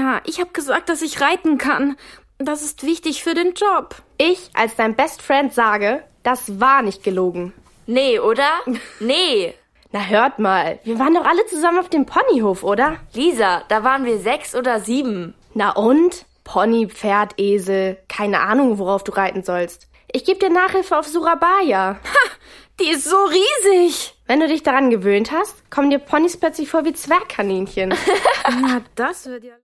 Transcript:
Ja, ich habe gesagt, dass ich reiten kann. Das ist wichtig für den Job. Ich als dein Best Friend sage, das war nicht gelogen. Nee, oder? Nee. Na hört mal, wir waren doch alle zusammen auf dem Ponyhof, oder? Lisa, da waren wir 6 oder 7. Na und? Pony, Pferd, Esel, keine Ahnung, worauf du reiten sollst. Ich gebe dir Nachhilfe auf Surabaya. Ha, die ist so riesig. Wenn du dich daran gewöhnt hast, kommen dir Ponys plötzlich vor wie Zwergkaninchen. Na, das wird ja...